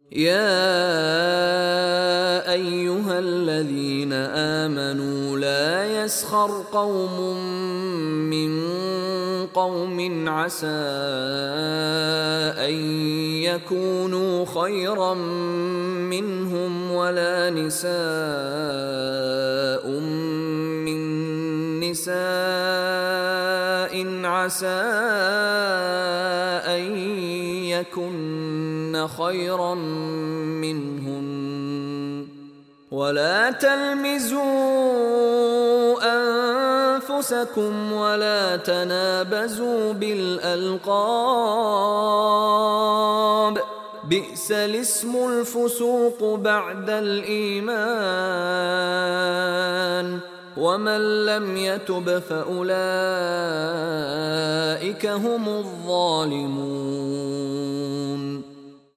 يا أيها الذين آمنوا لا يسخر قوم من قوم عسى أن يكونوا خيرا منهم ولا نساء من نساء عسى أن يكن خيرا منهن ولا تلمزوا أنفسكم ولا تنابزوا بالألقاب بئس الاسم الفسوق بعد الإيمان ومن لم يتب فأولئك هم الظالمون